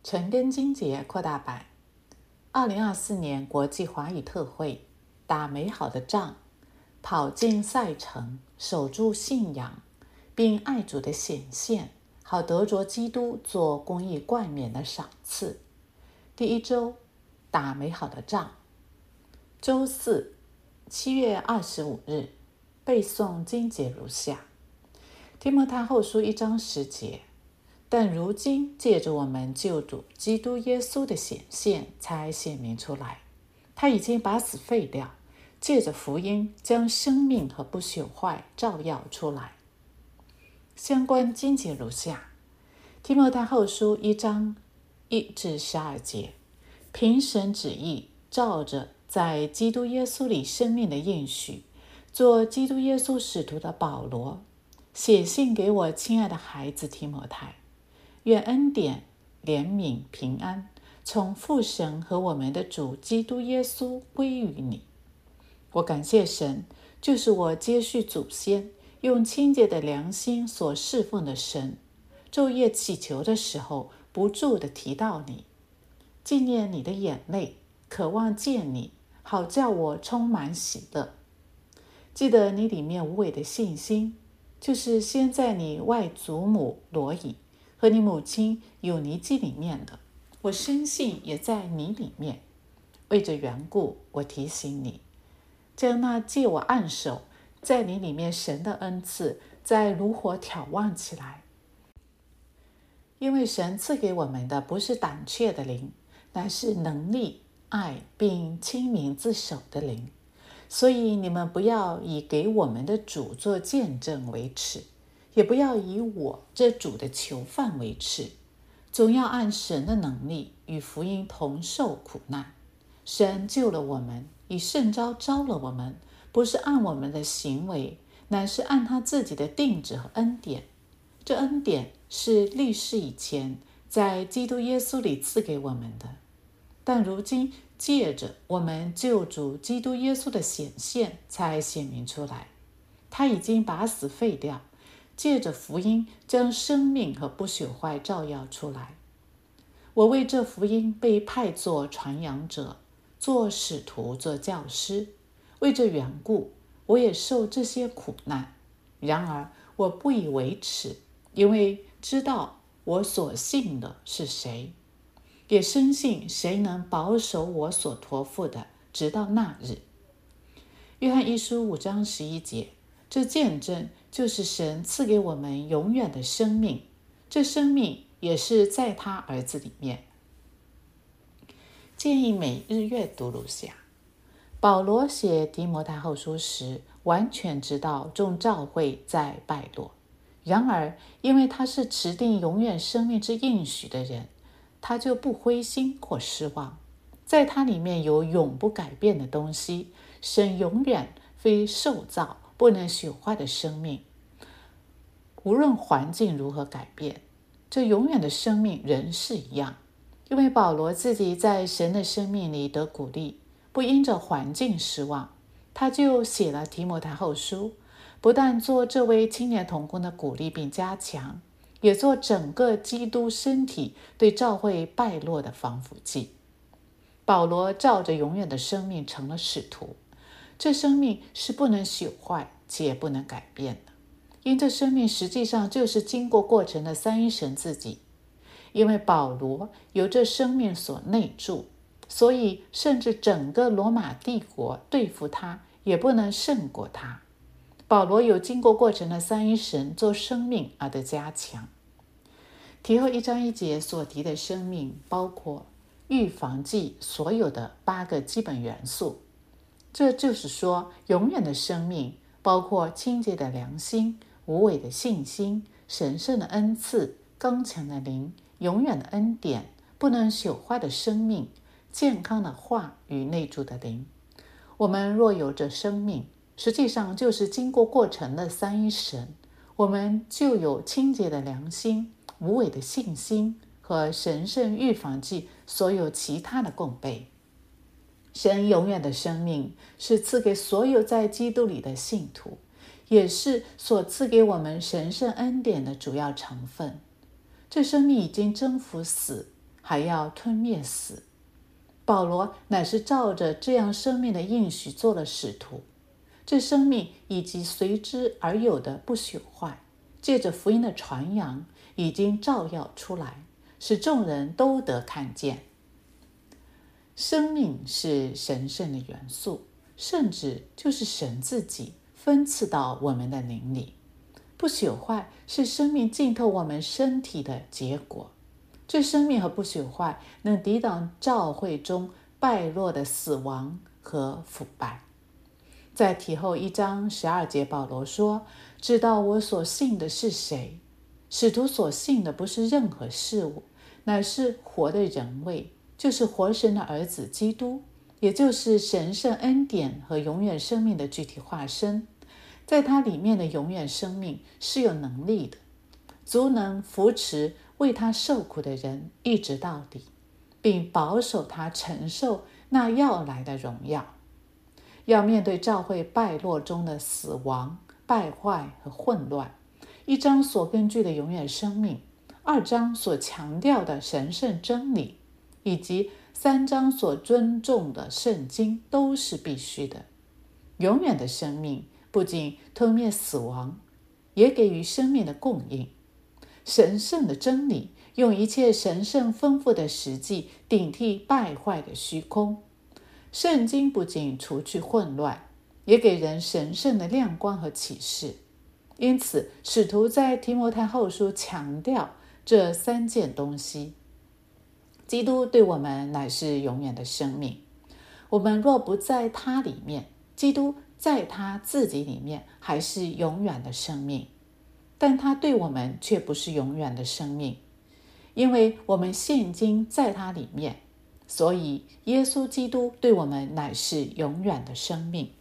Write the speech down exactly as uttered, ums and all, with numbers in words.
晨更经节扩大版，二零二四年国际华语特会，打美好的仗，跑进赛程，守住信仰，并爱主的显现，好得着基督做公义冠冕的赏赐。第一周，打美好的仗。周四，七月二十五日，背诵经节如下：提摩太后书一章十节。但如今借着我们救主基督耶稣的显现才显明出来，他已经把死废掉，借着福音将生命和不朽坏照耀出来。相关经节如下：提摩太后书一章一至十二节，凭神旨意，照着在基督耶稣里生命的应许，做基督耶稣使徒的保罗，写信给我亲爱的孩子提摩太，愿恩典、怜悯、平安从父神和我们的主基督耶稣归于你。我感谢神，就是我接续祖先用清洁的良心所侍奉的神，昼夜祈求的时候不住地提到你，纪念你的眼泪，渴望见你，好叫我充满喜乐。记得你里面无伪的信心，就是先在你外祖母罗以和你母亲有尼基里面的，我深信也在你里面。为这缘故，我提醒你，将那借我按手在你里面神的恩赐再如火挑旺起来。因为神赐给我们的不是胆怯的灵，乃是能力、爱并亲民自守的灵。所以你们不要以给我们的主做见证为耻，也不要以我这主的囚犯为耻，总要按神的能力与福音同受苦难。神救了我们，以圣召招了我们，不是按我们的行为，乃是按他自己的定旨和恩典。这恩典是历世以前在基督耶稣里赐给我们的，但如今借着我们救主基督耶稣的显现才显明出来。他已经把死废掉，借着福音将生命和不朽坏照耀出来。我为这福音被派作传扬者，做使徒，做教师。为这缘故，我也受这些苦难。然而我不以为耻，因为知道我所信的是谁，也深信谁能保守我所托付的，直到那日。约翰一书五章十一节，这见证就是神赐给我们永远的生命，这生命也是在他儿子里面。建议每日阅读如下：保罗写提摩太后书时，完全知道众教会在败落，然而因为他是持定永远生命之应许的人，他就不灰心或失望。在他里面有永不改变的东西，神永远非受造不能朽坏的生命。无论环境如何改变，这永远的生命仍是一样。因为保罗自己在神的生命里得鼓励，不因着环境失望，他就写了提摩太后书，不但做这位青年同工的鼓励并加强，也做整个基督身体对教会败落的防腐剂。保罗照着永远的生命成了使徒，这生命是不能朽坏且不能改变的，因这生命实际上就是经过过程的三一神自己。因为保罗由这生命所内住，所以甚至整个罗马帝国对付他也不能胜过他。保罗有经过过程的三一神做生命而得加强。提后一章一节所提的生命包括预防剂所有的八个基本元素，这就是说永远的生命包括清洁的良心、无伪的信心、神圣的恩赐、刚强的灵、永远的恩典、不能朽坏的生命、健康的话与内住的灵。我们若有这生命，实际上就是经过过程的三一神，我们就有清洁的良心、无伪的信心和神圣预防剂所有其他的供备。神永远的生命是赐给所有在基督里的信徒，也是所赐给我们神圣恩典的主要成分。这生命已经征服死， 还要吞灭死。保罗乃是照着这样生命的应许做了使徒，这生命以及随之而有的不朽坏，借着福音的传扬，已经照耀出来，使众人都得看见。生命是神圣的元素，甚至就是神自己分赐到我们的灵里。不朽坏是生命浸透我们身体的结果。这生命和不朽坏能抵挡教会中败落的死亡和腐败。在提后一章十二节，保罗说：知道我所信的是谁。使徒所信的不是任何事物，乃是活的人位，就是活神的儿子基督，也就是神圣恩典和永远生命的具体化身。在他里面的永远生命是有能力的，足能扶持为他受苦的人一直到底，并保守他承受那要来的荣耀。要面对教会败落中的死亡、败坏和混乱，一章所根据的永远生命，二章所强调的神圣真理，以及三章所尊重的圣经都是必须的。永远的生命不仅吞灭死亡，也给予生命的供应。神圣的真理用一切神圣丰富的实际顶替败坏的虚空。圣经不仅除去混乱，也给人神圣的亮光和启示。因此，使徒在提摩太后书强调这三件东西。基督对我们乃是永远的生命，我们若不在他里面，基督在他自己里面还是永远的生命，但他对我们却不是永远的生命，因为我们现今在他里面，所以耶稣基督对我们乃是永远的生命。